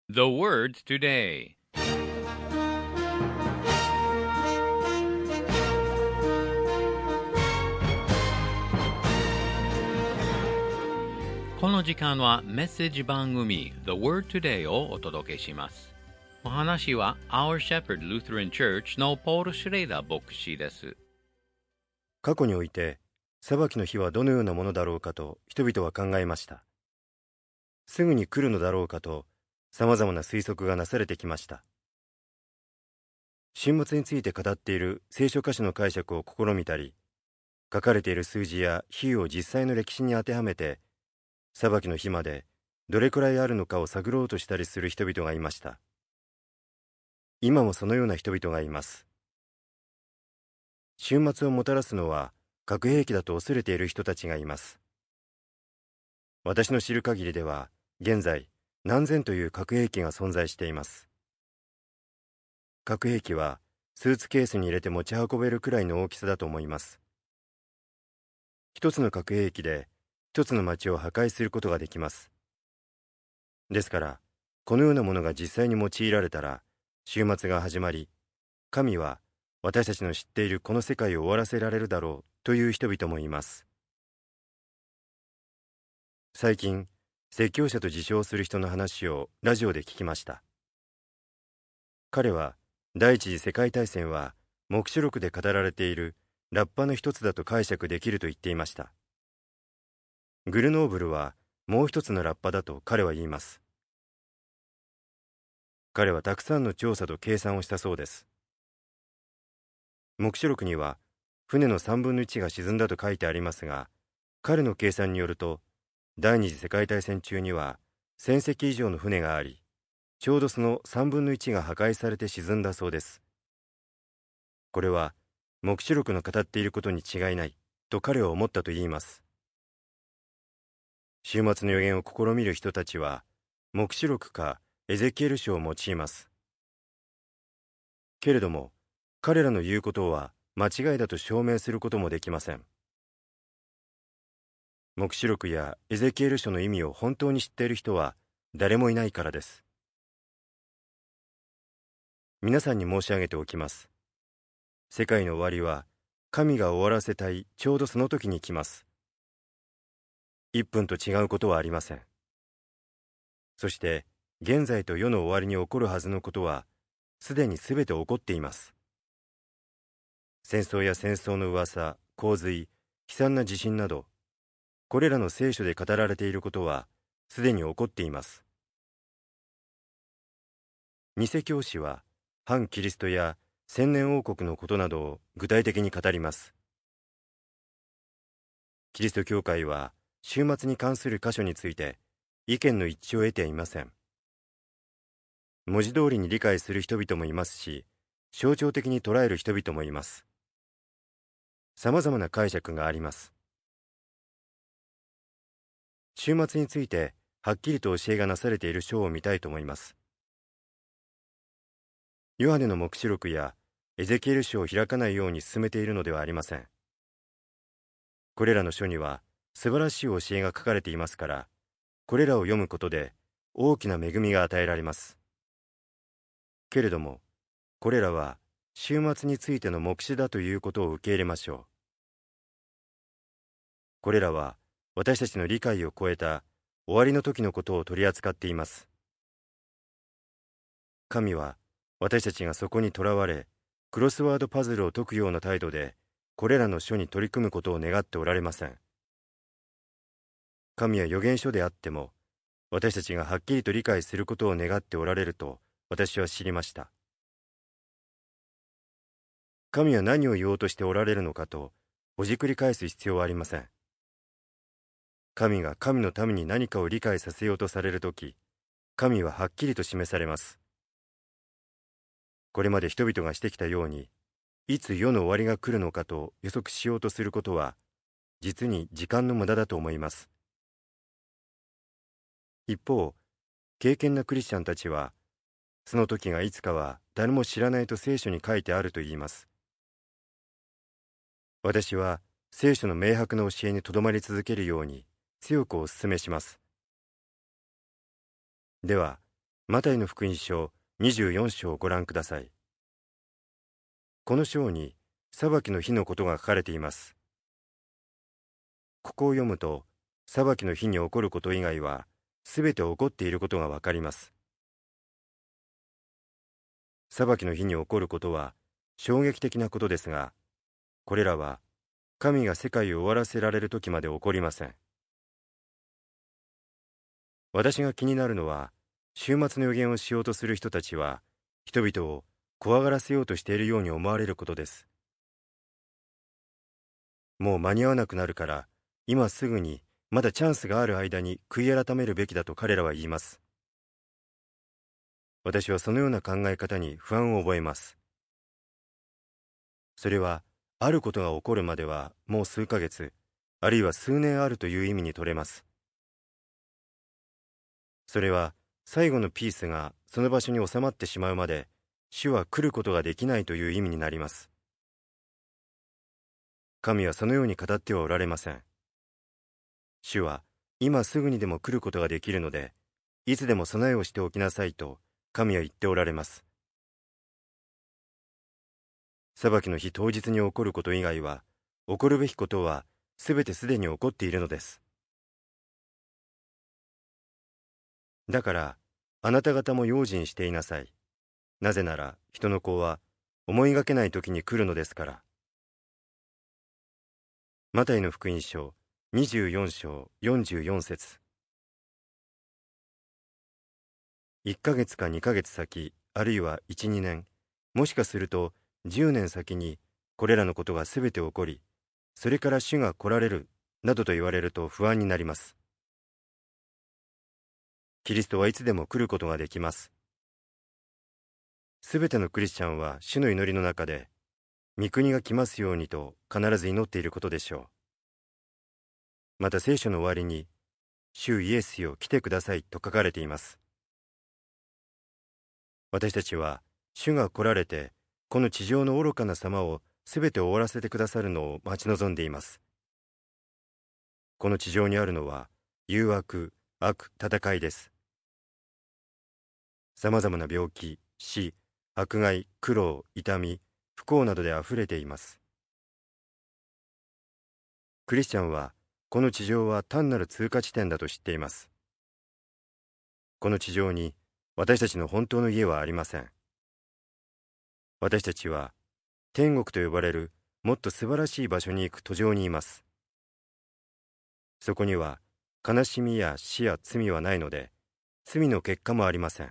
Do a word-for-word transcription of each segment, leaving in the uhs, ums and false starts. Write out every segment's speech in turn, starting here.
The word today. この時間はメッセージ番組 The Word Today をお届けします。お話は Our Shepherd Lutheran Church のポール・シュレイダー牧師です。 過去において裁きの日はどのようなものだろうかと人々は考えました。すぐに来るのだろうかとさまざまな推測がなされてきました。神末について語っている聖書箇所の解釈を試みたり、書かれている数字や比喩を実際の歴史に当てはめて、裁きの日までどれくらいあるのかを探ろうとしたりする人々がいました。今もそのような人々がいます。終末をもたらすのは核兵器だと恐れている人たちがいます。私の知る限りでは、現在何千という核兵器が存在しています。核兵器はスーツケースに入れて持ち運べるくらいの大きさだと思います。一つの核兵器で一つの町を破壊することができます。ですから、このようなものが実際に用いられたら、終末が始まり、神は私たちの知っているこの世界を終わらせられるだろうという人々もいます。最近、説教者と自称する人の話をラジオで聞きました。彼は、第一次世界大戦は黙示録で語られているラッパの一つだと解釈できると言っていました。グルノーブルはもう一つのラッパだと彼は言います。彼はたくさんの調査と計算をしたそうです。黙示録には船の三分の一が沈んだと書いてありますが、彼の計算によると、第二次世界大戦中にはせん隻以上の船があり、ちょうどその三分の一が破壊されて沈んだそうです。これは黙示録の語っていることに違いないと彼は思ったと言います。終末の予言を試みる人たちは、黙示録かエゼキエル書を用います。けれども、彼らの言うことは間違いだと証明することもできません。黙示録やエゼキエル書の意味を本当に知っている人は誰もいないからです。皆さんに申し上げておきます。世界の終わりは神が終わらせたいちょうどその時に来ます。一分と違うことはありません。そして現在と世の終わりに起こるはずのことはすでにすべて起こっています。戦争や戦争の噂、洪水、悲惨な地震など、これらの聖書で語られていることはすでに起こっています。偽教師は反キリストや千年王国のことなどを具体的に語ります。キリスト教会は終末に関する箇所について意見の一致を得ていません。文字通りに理解する人々もいますし、象徴的に捉える人々もいます。さまざまな解釈があります。終末についてはっきりと教えがなされている書を見たいと思います。ヨハネの黙示録やエゼキエル書を開かないように進めているのではありません。これらの書には素晴らしい教えが書かれていますから、これらを読むことで大きな恵みが与えられます。けれども、これらは終末についての黙示だということを受け入れましょう。これらは私たちの理解を超えた終わりの時のことを取り扱っています。神は私たちがそこにとらわれ、クロスワードパズルを解くような態度でこれらの書に取り組むことを願っておられません。神は預言書であっても、私たちがはっきりと理解することを願っておられると私は知りました。神は何を言おうとしておられるのかとほじくり返す必要はありません。神が神のために何かを理解させようとされるとき、神ははっきりと示されます。これまで人々がしてきたように、いつ世の終わりが来るのかと予測しようとすることは、実に時間の無駄だと思います。一方、敬虔なクリスチャンたちは、その時がいつかは誰も知らないと聖書に書いてあると言います。私は聖書の明白な教えにとどまり続けるように強くお勧めします。では、 マタイの福音書にじゅうよん章をご覧ください。この章に裁きの日のことが書かれています。ここを読むと、裁きの日に起こること以外は、すべて起こっていることがわかります。裁きの日に起こることは衝撃的なことですが、これらは神が世界を終わらせられる時まで起こりません。私が気になるのは、終末の予言をしようとする人たちは、人々を怖がらせようとしているように思われることです。もう間に合わなくなるから、今すぐにまだチャンスがある間に悔い改めるべきだと彼らは言います。私はそのような考え方に不安を覚えます。それは、あることが起こるまではもう数ヶ月、あるいは数年あるという意味に取れます。それは、最後のピースがその場所に収まってしまうまで、主は来ることができないという意味になります。神はそのように語ってはおられません。主は、今すぐにでも来ることができるので、いつでも備えをしておきなさいと、神は言っておられます。裁きの日当日に起こること以外は、起こるべきことは、すべてすでに起こっているのです。だから、あなた方も用心していなさい。なぜなら、人の子は、思いがけない時に来るのですから。マタイの福音書、にじゅうよん章よんじゅうよん節。いっかげつかにかげつ先、あるいはいち、にねん、もしかするとじゅうねん先に、これらのことがすべて起こり、それから主が来られる、などと言われると不安になります。キリストはいつでも来ることができます。すべてのクリスチャンは主の祈りの中で、御国が来ますようにと必ず祈っていることでしょう。また聖書の終わりに、主イエスよ来てくださいと書かれています。私たちは、主が来られて、この地上の愚かな様をすべて終わらせてくださるのを待ち望んでいます。この地上にあるのは、誘惑、悪、戦いです。さまざまな病気、死、迫害、苦労、痛み、不幸などであふれています。クリスチャンは、この地上は単なる通過地点だと知っています。この地上に、私たちの本当の家はありません。私たちは、天国と呼ばれるもっと素晴らしい場所に行く途上にいます。そこには、悲しみや死や罪はないので、罪の結果もありません。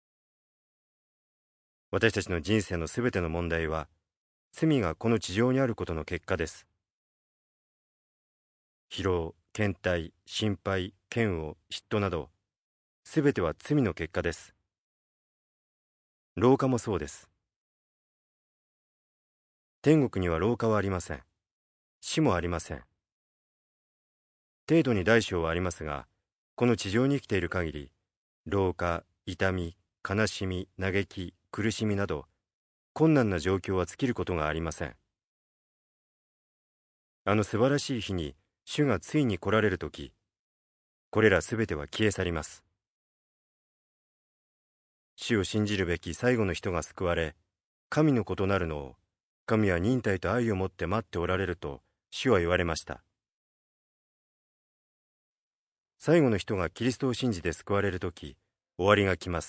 私たちの人生のすべての問題は、罪がこの地上にあることの結果です。疲労、倦怠、心配、嫌悪、嫉妬など、すべては罪の結果です。老化もそうです。天国には老化はありません。死もありません。程度に大小はありますが、この地上に生きている限り、老化、痛み、悲しみ、嘆き、苦しみなど、困難な状況は尽きることがありません。あの素晴らしい日に、主がついに来られるとき、これらすべては消え去ります。主を信じるべき最後の人が救われ、神の子となるのを、神は忍耐と愛をもって待っておられると、主は言われました。最後の人がキリストを信じて救われるとき、終わりが来ます。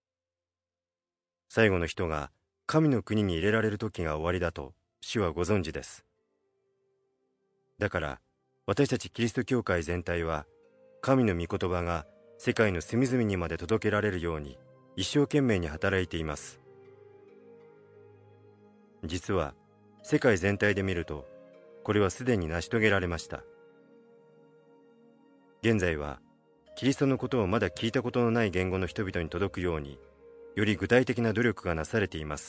最後の人が神の国に入れられるときが終わりだと、主はご存知です。だから、私たちキリスト教会全体は、神の御言葉が世界の隅々にまで届けられるように、一生懸命に働いています。実は、世界全体で見ると、これはすでに成し遂げられました。現在は、キリストのことをまだ聞いたことのない言語の人々に届くように、より具体的な努力がなされています。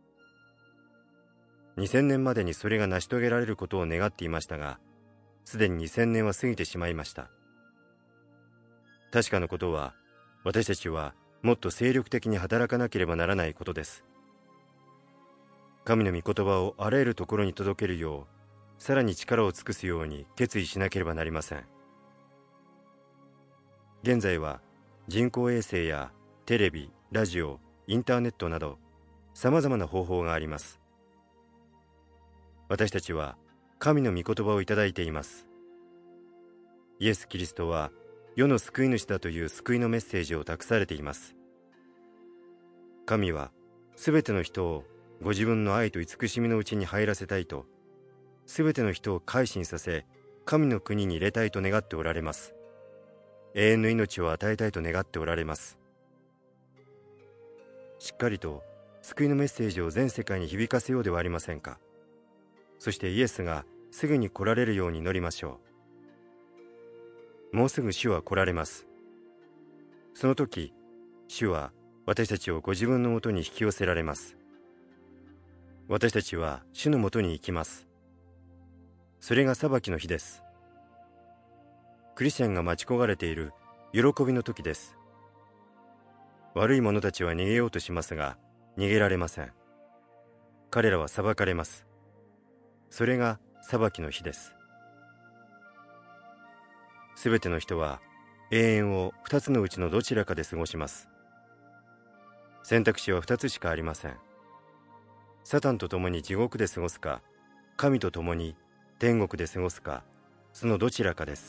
にせんねんまでにそれが成し遂げられることを願っていましたが、すでににせんねんは過ぎてしまいました。確かなことは、私たちはもっと精力的に働かなければならないことです。神の御言葉をあらゆるところに届けるよう、さらに力を尽くすように決意しなければなりません。現在は人工衛星やテレビ、ラジオ、インターネットなど、さまざまな方法があります。私たちは神の御言葉をいただいています。イエス・キリストは世の救い主だという救いのメッセージを託されています。神はすべての人をご自分の愛と慈しみのうちに入らせたいと、すべての人を改心させ、神の国に入れたいと願っておられます。永遠の命を与えたいと願っておられます。しっかりと救いのメッセージを全世界に響かせようではありませんか。そしてイエスがすぐに来られるように祈りましょう。もうすぐ主は来られます。その時、主は私たちをご自分のもとに引き寄せられます。私たちは主のもとに行きます。それが裁きの日です。クリスチャンが待ち焦がれている喜びの時です。悪い者たちは逃げようとしますが、逃げられません。彼らは裁かれます。それが裁きの日です。すべての人は永遠を二つのうちのどちらかで過ごします。選択肢は二つしかありません。サタンと共に地獄で過ごすか、神と共に天国で過ごすか、そのどちらかです。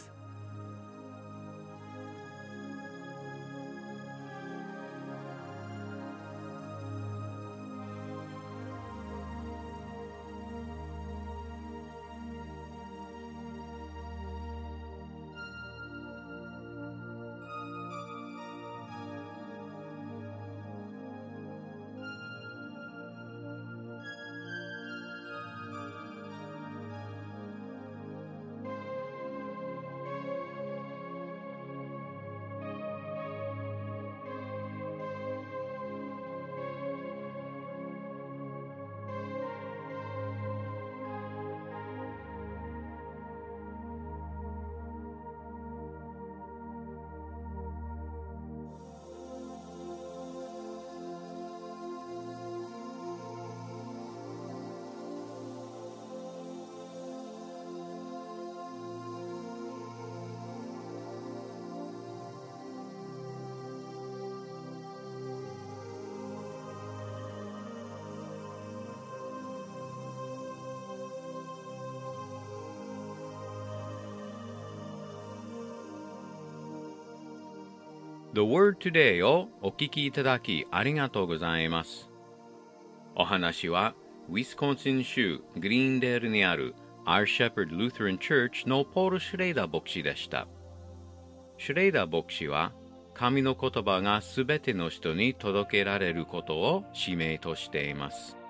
The Word Today をお聞きいただきありがとうございます。お話はウィスコンシン州グリーンデールにある Our Shepherd Lutheran Church のポール・シュレイダー牧師でした。シュレイダー牧師は神の言葉がすべての人に届けられることを使命としています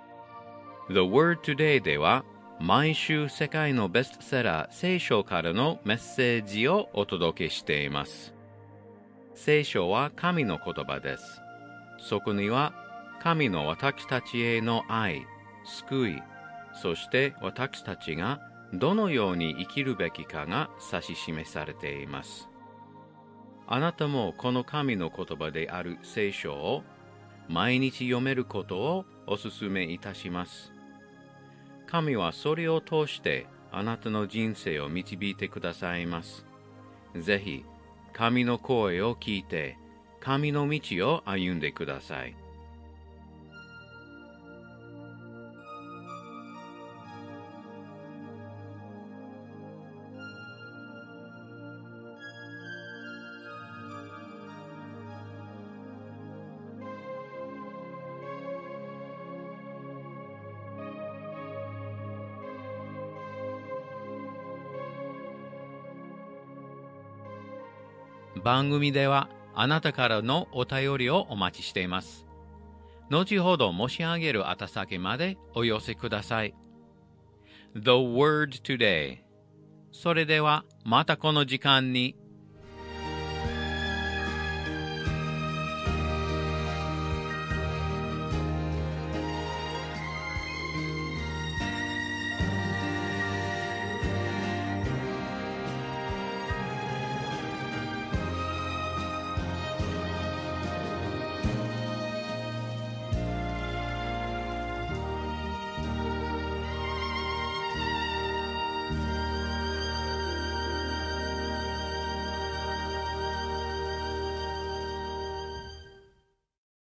。The Word Today では毎週世界のベストセラー聖書からのメッセージをお届けしています。聖書は神の言葉です。そこには神の私たちへの愛、救い、そして私たちがどのように生きるべきかが指し示されています。あなたもこの神の言葉である聖書を毎日読めることをお勧めいたします。神はそれを通してあなたの人生を導いてくださいます。ぜひ、神の声を聞いて、神の道を歩んでください。番組ではあなたからのお便りをお待ちしています。後ほど申し上げる宛先までお寄せください。The Word Today。それではまたこの時間に